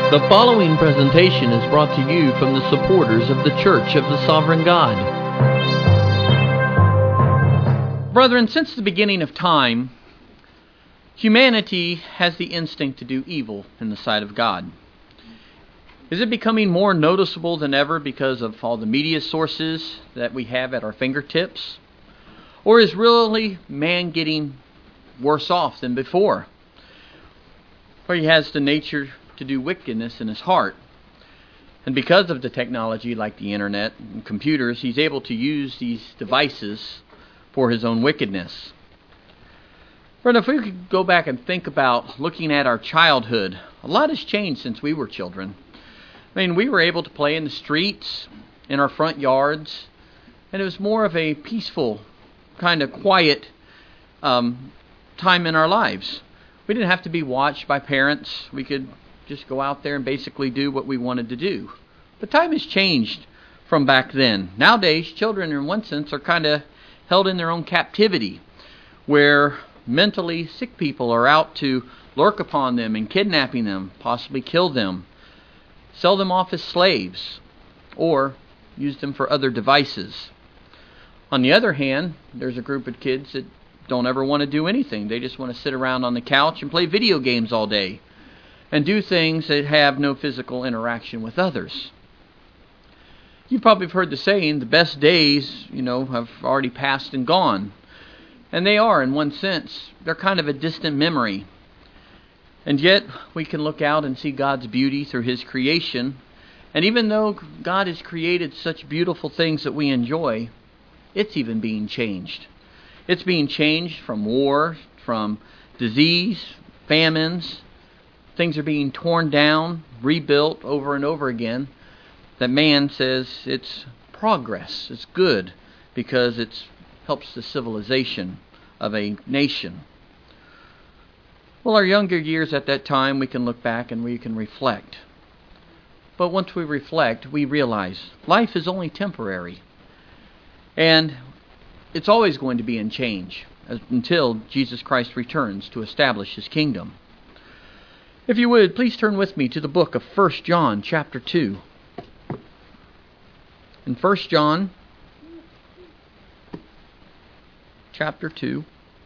The following presentation is brought to you from the supporters of the Church of the Sovereign God. Brethren, since the beginning of time, humanity has the instinct to do evil in the sight of God. Is it becoming more noticeable than ever because of all the media sources that we have at our fingertips? Or is really man getting worse off than before? Or he has the nature to do wickedness in his heart. And because of the technology like the internet and computers, he's able to use these devices for his own wickedness. But if we could go back and think about looking at our childhood, a lot has changed since we were children. I mean, we were able to play in the streets, in our front yards, and it was more of a peaceful, kind of quiet time in our lives. We didn't have to be watched by parents. We could just go out there and basically do what we wanted to do. But time has changed from back then. Nowadays, children in one sense are kind of held in their own captivity, where mentally sick people are out to lurk upon them and kidnapping them, possibly kill them, sell them off as slaves, or use them for other devices. On the other hand, there's a group of kids that don't ever want to do anything. They just want to sit around on the couch and play video games all day and do things that have no physical interaction with others. You've probably heard the saying, the best days, have already passed and gone. And they are, in one sense. They're kind of a distant memory. And yet, we can look out and see God's beauty through His creation. And even though God has created such beautiful things that we enjoy, it's even being changed. It's being changed from war, from disease, famines. Things are being torn down, rebuilt over and over again. That man says it's progress, it's good, because it helps the civilization of a nation. Well, our younger years at that time, we can look back and we can reflect. But once we reflect, we realize life is only temporary. And it's always going to be in change until Jesus Christ returns to establish His kingdom. If you would, please turn with me to the book of 1 John chapter 2. In 1 John chapter 2,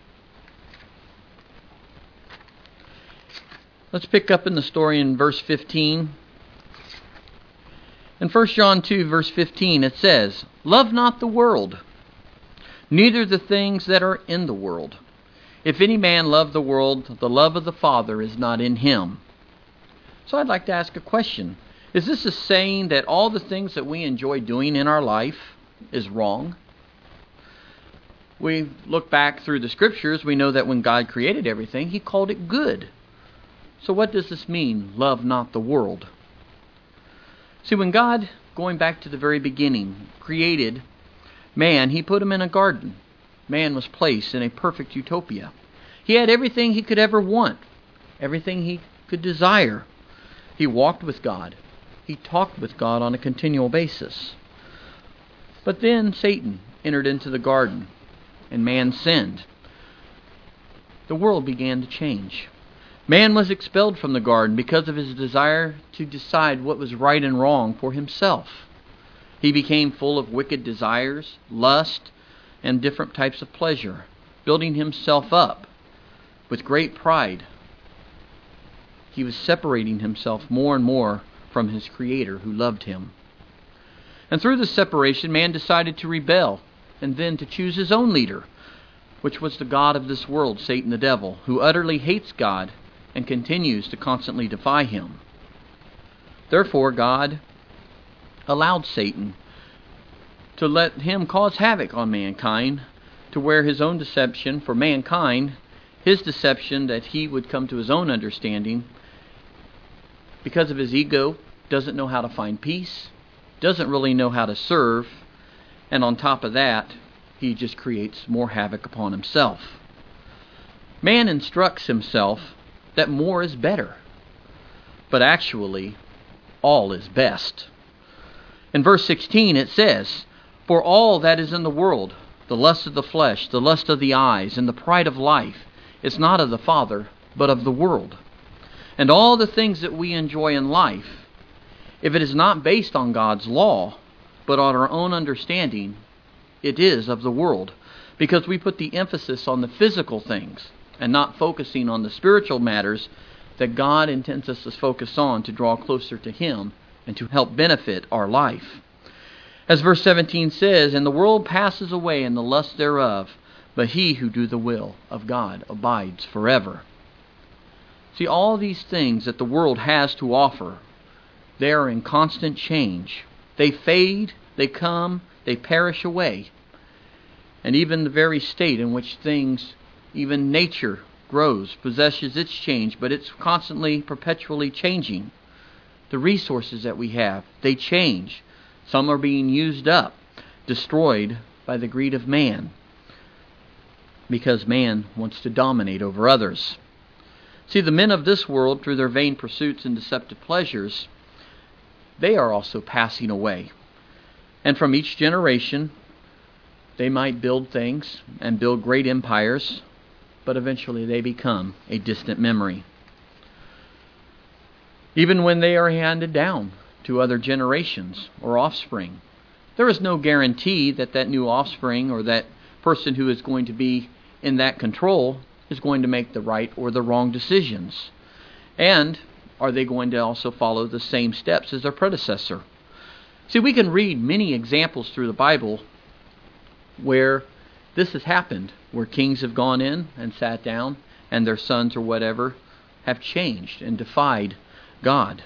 let's pick up in the story in verse 15. In 1 John 2, verse 15, it says, "Love not the world, neither the things that are in the world. If any man love the world, the love of the Father is not in him." So I'd like to ask a question. Is this a saying that all the things that we enjoy doing in our life is wrong? We look back through the Scriptures, we know that when God created everything, He called it good. So what does this mean, love not the world? See, when God, going back to the very beginning, created man, He put him in a garden. Man was placed in a perfect utopia. He had everything he could ever want, everything he could desire. He walked with God. He talked with God on a continual basis. But then Satan entered into the garden, and man sinned. The world began to change. Man was expelled from the garden because of his desire to decide what was right and wrong for himself. He became full of wicked desires, lust, and different types of pleasure, building himself up with great pride. He was separating himself more and more from his Creator who loved him. And through this separation, man decided to rebel and then to choose his own leader, which was the god of this world, Satan the devil, who utterly hates God and continues to constantly defy Him. Therefore, God allowed Satan to let him cause havoc on mankind, to where his own deception for mankind, his deception that he would come to his own understanding, because of his ego, doesn't know how to find peace, doesn't really know how to serve, and on top of that, he just creates more havoc upon himself. Man instructs himself that more is better, but actually, all is best. In verse 16 it says, "For all that is in the world, the lust of the flesh, the lust of the eyes, and the pride of life, is not of the Father, but of the world. and all the things that we enjoy in life, if it is not based on God's law, but on our own understanding, it is of the world, because we put the emphasis on the physical things and not focusing on the spiritual matters that God intends us to focus on to draw closer to Him and to help benefit our life. As verse 17 says, "And the world passes away and the lust thereof, but he who do the will of God abides forever." See, all these things that the world has to offer, they are in constant change. They fade, they come, they perish away. And even the very state in which things, even nature, grows, possesses its change, but it's constantly, perpetually changing. The resources that we have, they change. Some are being used up, destroyed by the greed of man, because man wants to dominate over others. See, the men of this world, through their vain pursuits and deceptive pleasures, they are also passing away. And from each generation, they might build things and build great empires, but eventually they become a distant memory. Even when they are handed down to other generations or offspring, there is no guarantee that that new offspring or that person who is going to be in that control is going to make the right or the wrong decisions. And are they going to also follow the same steps as their predecessor? See, we can read many examples through the Bible where this has happened, where kings have gone in and sat down and their sons or whatever have changed and defied God.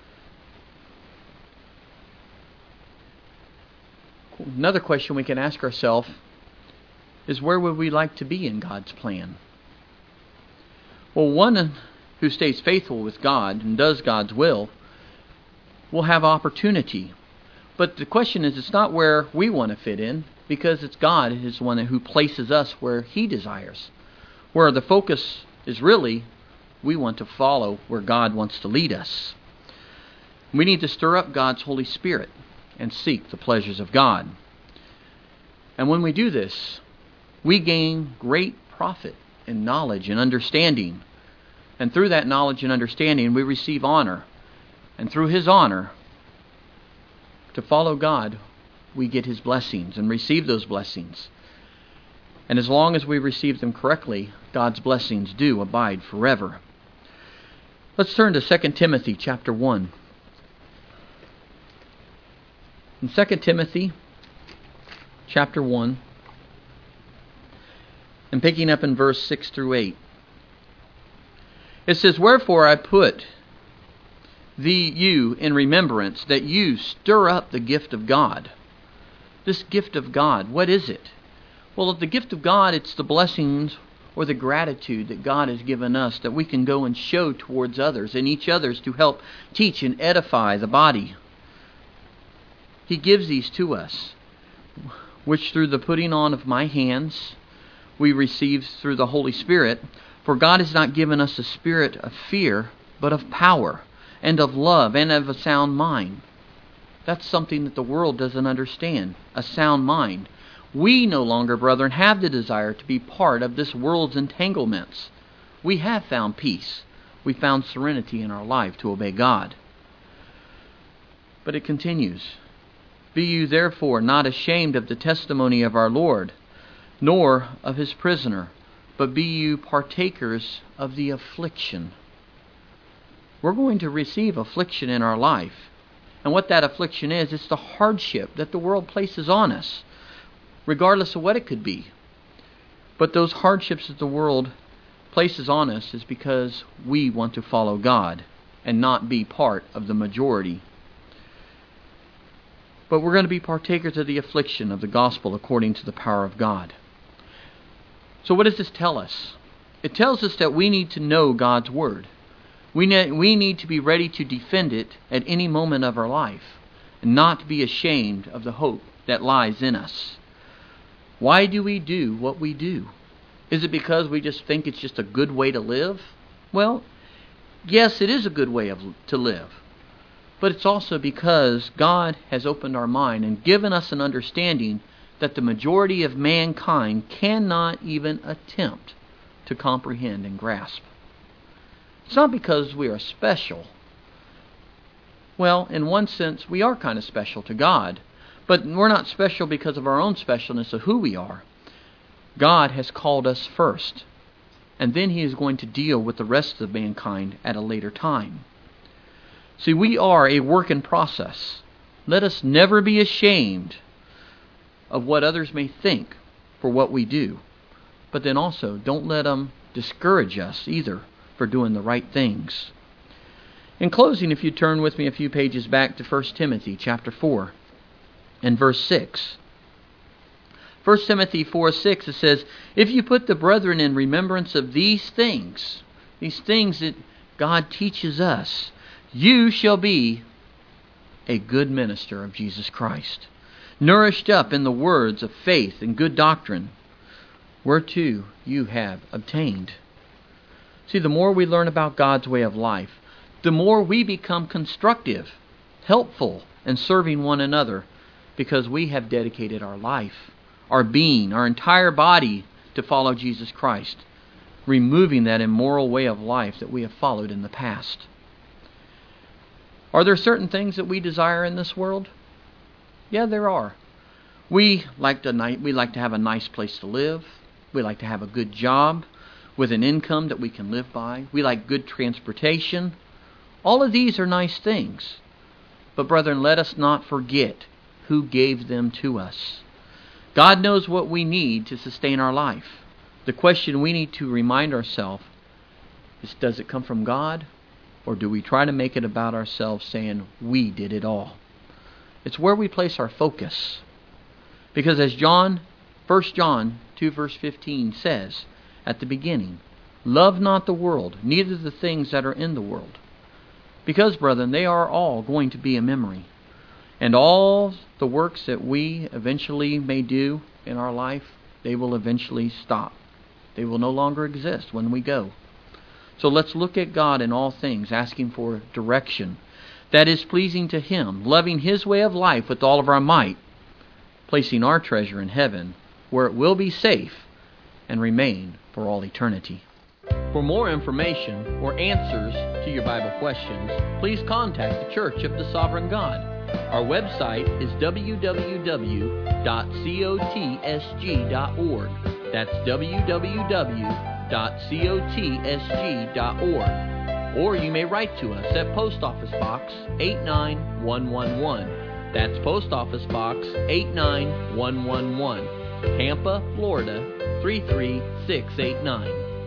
Another question we can ask ourselves is, where would we like to be in God's plan? Well, one who stays faithful with God and does God's will have opportunity. But the question is, it's not where we want to fit in, because it's God is one who places us where He desires. Where the focus is really, we want to follow where God wants to lead us. We need to stir up God's Holy Spirit and seek the pleasures of God. And when we do this, we gain great profit in knowledge and understanding. And through that knowledge and understanding, we receive honor. And through His honor, to follow God, we get His blessings and receive those blessings. And as long as we receive them correctly, God's blessings do abide forever. Let's turn to 2 Timothy chapter 1. In 2 Timothy chapter 1, and picking up in verse 6 through 8, it says, "Wherefore I put you in remembrance, that you stir up the gift of God." This gift of God, what is it? Well, the gift of God, it's the blessings or the gratitude that God has given us that we can go and show towards others and each others to help teach and edify the body. He gives these to us, which through the putting on of my hands we receive through the Holy Spirit. For God has not given us a spirit of fear, but of power and of love and of a sound mind. That's something that the world doesn't understand, a sound mind. We no longer, brethren, have the desire to be part of this world's entanglements. We have found peace. We found serenity in our life to obey God. But it continues, "Be you therefore not ashamed of the testimony of our Lord, nor of His prisoner, but be you partakers of the affliction." We're going to receive affliction in our life. And what that affliction is, it's the hardship that the world places on us, regardless of what it could be. But those hardships that the world places on us is because we want to follow God and not be part of the majority. But we're going to be partakers of the affliction of the gospel according to the power of God. So what does this tell us? It tells us that we need to know God's Word. We need to be ready to defend it at any moment of our life and not to be ashamed of the hope that lies in us. Why do we do what we do? Is it because we just think it's just a good way to live? Well, yes, it is a good way to live. But it's also because God has opened our mind and given us an understanding that the majority of mankind cannot even attempt to comprehend and grasp. It's not because we are special. Well, in one sense, we are kind of special to God. But we're not special because of our own specialness of who we are. God has called us first. And then He is going to deal with the rest of mankind at a later time. See, we are a work in process. Let us never be ashamed of what others may think for what we do. But then also, don't let them discourage us either for doing the right things. In closing, if you turn with me a few pages back to 1 Timothy chapter 4 and verse 6. 1 Timothy 4:6, it says, "If you put the brethren in remembrance of these things that God teaches us, you shall be a good minister of Jesus Christ, nourished up in the words of faith and good doctrine, whereto you have obtained." See, the more we learn about God's way of life, the more we become constructive, helpful, and serving one another, because we have dedicated our life, our being, our entire body to follow Jesus Christ, removing that immoral way of life that we have followed in the past. Are there certain things that we desire in this world? Yeah, there are. We like to have a nice place to live. We like to have a good job with an income that we can live by. We like good transportation. All of these are nice things. But brethren, let us not forget who gave them to us. God knows what we need to sustain our life. The question we need to remind ourselves is, does it come from God? Or do we try to make it about ourselves, saying we did it all? It's where we place our focus. Because as 1 John 2 verse 15 says at the beginning, "Love not the world, neither the things that are in the world." Because, brethren, they are all going to be a memory. And all the works that we eventually may do in our life, they will eventually stop. They will no longer exist when we go. So let's look at God in all things, asking for direction that is pleasing to Him, loving His way of life with all of our might, placing our treasure in heaven, where it will be safe and remain for all eternity. For more information or answers to your Bible questions, please contact the Church of the Sovereign God. Our website is www.cotsg.org. That's www.cotsg.org. Or you may write to us at Post Office Box 89111. That's Post Office Box 89111, Tampa, Florida 33689.